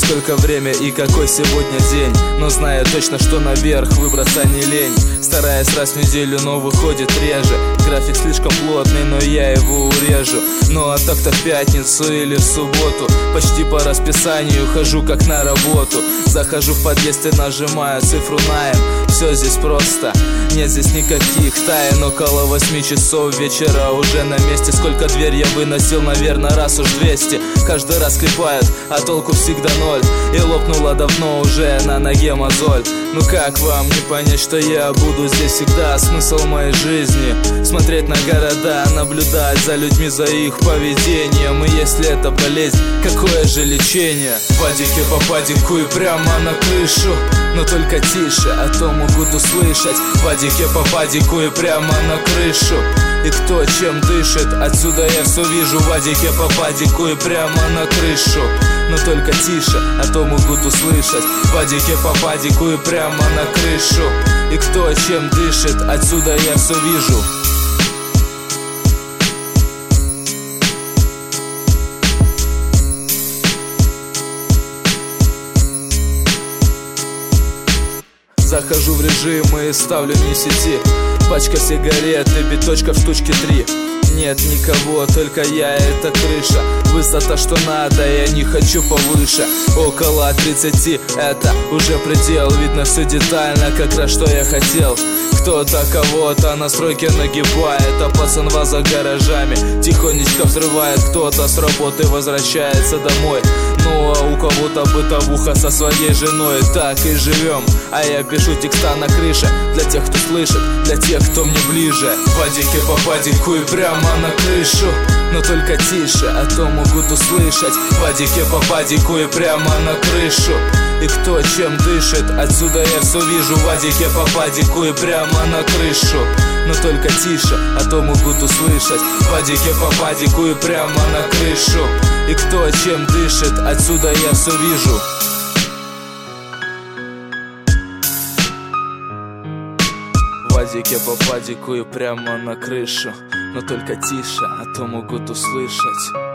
сколько время и какой сегодня день. Но знаю точно, что наверх выбраться не лень. Стараясь раз в неделю, но выходит реже. График слишком плотный, но я его урежу. Ну а так-то в пятницу или в субботу почти по расписанию хожу как на работу. Захожу в подъезд и нажимаю цифру 9. Все здесь просто, нет здесь никаких тайн. Около 8 часов вечера уже на месте. Сколько дверь я выносил, наверное, раз уж 200. Каждый раз клепают, а толку всегда ноль. И лопнула давно уже на ноге мозоль. Ну как вам не понять, что я буду здесь всегда? Смысл моей жизни — смотреть на города, наблюдать за людьми, за их поведением. И если это болезнь, какое же лечение? В падике по падику и прямо на крышу. Но только тише, а то могут услышать. В падике по падику и прямо на крышу. И кто чем дышит, отсюда я все вижу. В падике по падику и прямо на крышу. Но только тише, а то могут услышать. В падике по падику и прямо на крышу. И кто чем дышит, отсюда я все вижу. Захожу в режим и ставлю не сети. Пачка сигарет и биточка в штучке 3. Нет никого, только я, это крыша. Высота что надо, я не хочу повыше. Около 30, это уже предел. Видно все детально, как раз что я хотел. Кто-то кого-то на стройке нагибает, а пацанва за гаражами тихонечко взрывает. Кто-то с работы возвращается домой. Ну а у кого-то бытовуха со своей женой. Так и живем, а я пишу текста на крыше. Для тех, кто слышит, для тех, кто мне ближе. В падике по падику и прямо на крышу. Но только тише, а то могут услышать. В падике по падику и прямо на крышу. И кто чем дышит, отсюда я все вижу. В падике по падику и прямо на крышу. Но только тише, а то могут услышать. В падике по падику и прямо на крышу. И кто чем дышит, отсюда я все вижу. В падике по падику и прямо на крышу. Но только тише, а то могут услышать.